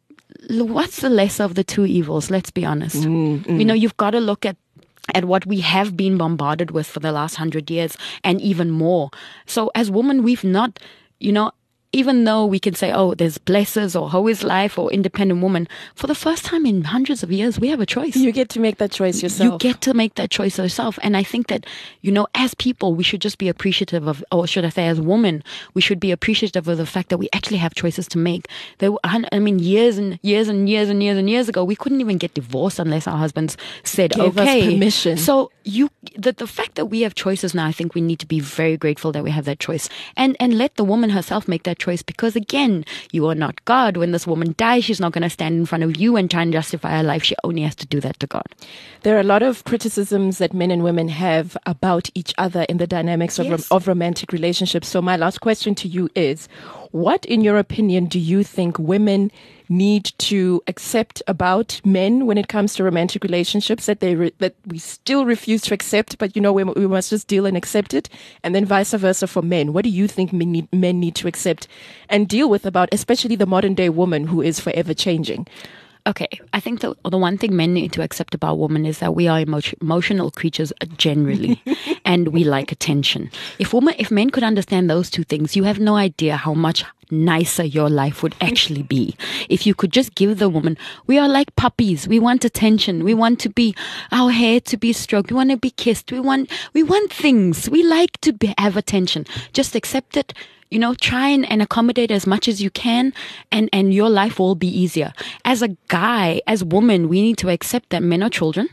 l- what's the lesser of the two evils? Let's be honest. Mm, You know, you've got to look at at what we have been bombarded with for the last hundred years and even more. So as women, we've not, you know, even though we can say, oh, there's blessers or Hoey's life or independent woman, for the first time in hundreds of years, we have a choice. You get to make that choice yourself. You get to make that choice yourself. And I think that, you know, as people, we should just be appreciative of, or should I say as women, we should be appreciative of the fact that we actually have choices to make. There, were- I mean, years and years and years and years and years ago, we couldn't even get divorced unless our husbands said, Gave us okay. permission. So you, the, the fact that we have choices now, I think we need to be very grateful that we have that choice. And, and let the woman herself make that choice, because again, you are not God. When this woman dies, she's not going to stand in front of you and try and justify her life. She only has to do that to God. There are a lot of criticisms that men and women have about each other in the dynamics of, Yes. of romantic relationships. So my last question to you is, what, in your opinion, do you think women need to accept about men when it comes to romantic relationships that they re- that we still refuse to accept, but you know we, we must just deal and accept it, and then vice versa for men? What do you think men need, men need to accept and deal with about, especially the modern day woman who is forever changing? Okay, I think the the one thing men need to accept about women is that we are emo- emotional creatures generally, and we like attention. If women, if men could understand those two things, you have no idea how much nicer your life would actually be. If you could just give the woman, we are like puppies. We want attention. We want to be, our hair to be stroked. We want to be kissed. We want, we want things. We like to be, have attention. Just accept it. You know, try and, and accommodate as much as you can, and, and your life will be easier. As a guy, as woman, we need to accept that men are children.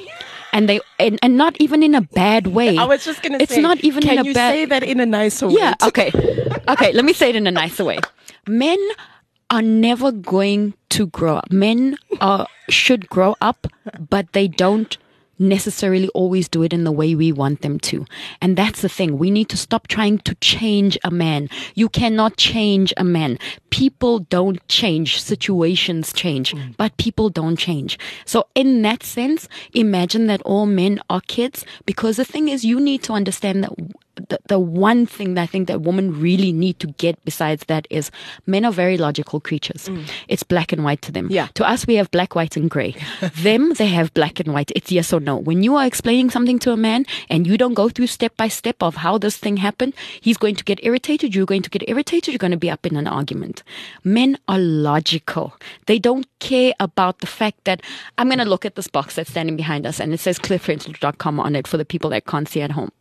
And they, and, and not even in a bad way. I was just going to It's say, not even can in a you bad, say that in a nicer way? yeah, okay. Okay, let me say it in a nicer way. Men are never going to grow up. Men are, should grow up, but they don't necessarily always do it in the way we want them to. And that's the thing. We need to stop trying to change a man. You cannot change a man. People don't change. Situations change, mm. but people don't change. So in that sense, imagine that all men are kids, because the thing is, you need to understand that the, the one thing that I think that women really need to get besides that is men are very logical creatures. Mm. It's black and white to them. Yeah. To us, we have black, white, and gray. Them, they have black and white. It's yes or no. When you are explaining something to a man and you don't go through step by step of how this thing happened, he's going to get irritated. You're going to get irritated. You're going to be up in an argument. Men are logical. They don't care about the fact that I'm going to look at this box that's standing behind us and it says cliff central dot com on it for the people that can't see at home.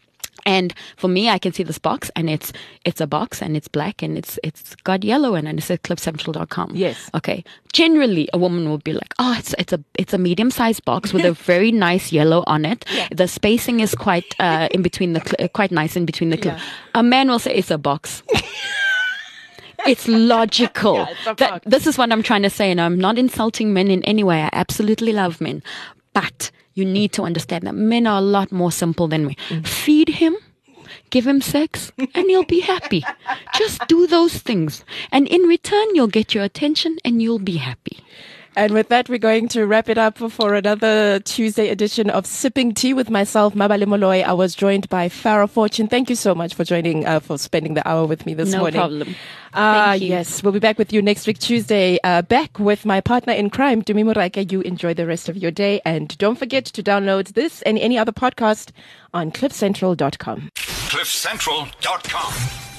And for me, I can see this box, and it's it's a box, and it's black, and it's it's got yellow in it, and it says cliff central dot com. Yes. Okay. Generally, a woman will be like, "Oh, it's it's a it's a medium sized box with a very nice yellow on it. Yeah. The spacing is quite uh, in between the cl- quite nice in between the cliff." Yeah. A man will say, "It's a box." It's logical. Yeah, it's a That- box. this is what I'm trying to say, and I'm not insulting men in any way. I absolutely love men, but you need to understand that men are a lot more simple than we. Mm. Feed him, give him sex, and he'll be happy. Just do those things. And in return, you'll get your attention and you'll be happy. And with that, we're going to wrap it up for another Tuesday edition of Sipping Tea with myself, Mabale Molloy. I was joined by Farah Fortune. Thank you so much for joining, uh, for spending the hour with me this no morning. No problem. Uh, Thank you. Yes, we'll be back with you next week, Tuesday, uh, back with my partner in crime, Dumi Morake. You enjoy the rest of your day. And don't forget to download this and any other podcast on cliff central dot com. cliff central dot com